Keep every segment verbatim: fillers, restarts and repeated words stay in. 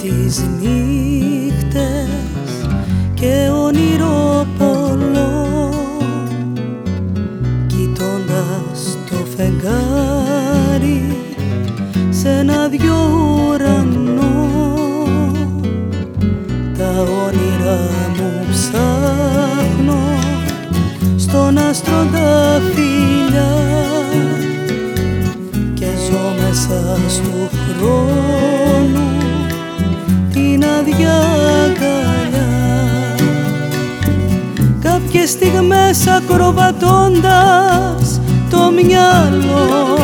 τις νύχτες και όνειρο πολλό, κοιτώντας το φεγγάρι σε ένα δυο ουρανό, τα όνειρα μου ψάχνω στον άστρο τα φιλιά και ζω μέσα στου χρόνου την άδεια αγκαλιά. Κάποιες στιγμές ακροβατώντας το μυαλό,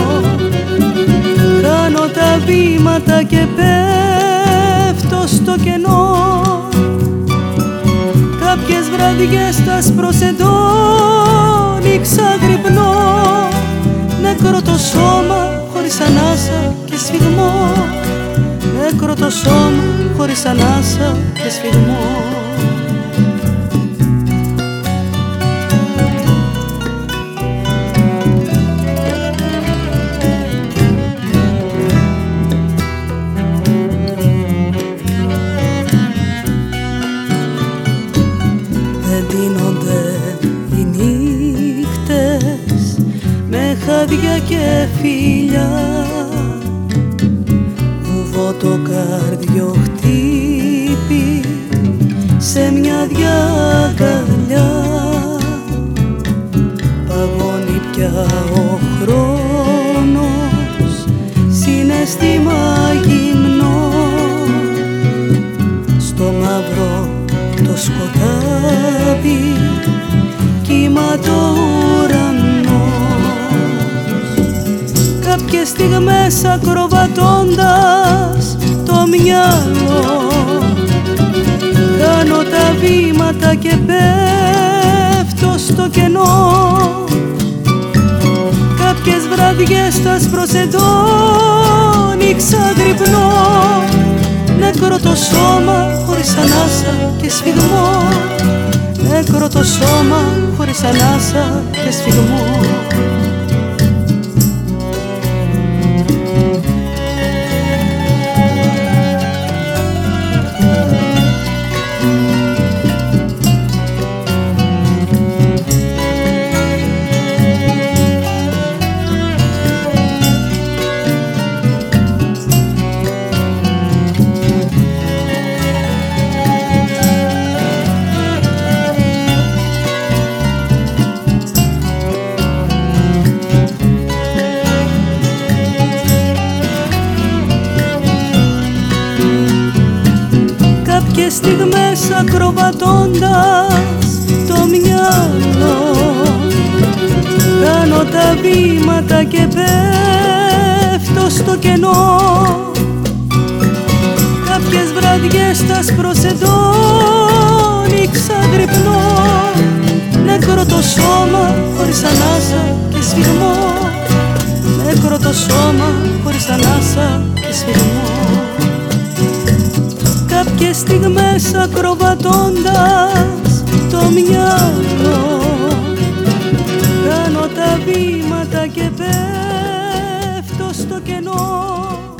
κάνω τα βήματα και πέφτω στο κενό. Κάποιες βραδιές τα σπροσεντώνει ξαγρυπνώ, νεκρό το σώμα χωρίς ανάσα και σφιγμό, νεκρό το σώμα χωρίς ανάσα και σφιγμό. Δεν ντύνονται οι νύχτες με χάδια και φιλιά, βουβώ το καρδιοχτύπη σε μια διαγκαλιά. Παγώνει πια ο χρόνος, συναίσθημα γυμνό, στο μαύρο το σκοτάδι κύματο ουρανός. Κάποιες στιγμές ακροβατώντας το μυαλό, κάνω τα βήματα και πέφτω στο κενό. Κάποιες βραδιές τα σπροσεντώνει ξαγρυπνώ, νεκρό το σώμα χωρίς ανάσα και σφιγμό, νεκρό το σώμα χωρίς ανάσα και σφιγμό. Κάποιες στιγμές ακροβατώντας το μυαλό, κάνω τα βήματα και πέφτω στο κενό. Κάποιες βραδιές τα σπροσεντώνει ξαγρυπνώ, νεκρό το σώμα χωρίς ανάσα και σφιγμό, νεκρό το σώμα χωρίς ανάσα και σφιγμό. Κάποιες στιγμές ακροβατώντας το μυαλό, κάνω τα βήματα και πέφτω στο κενό.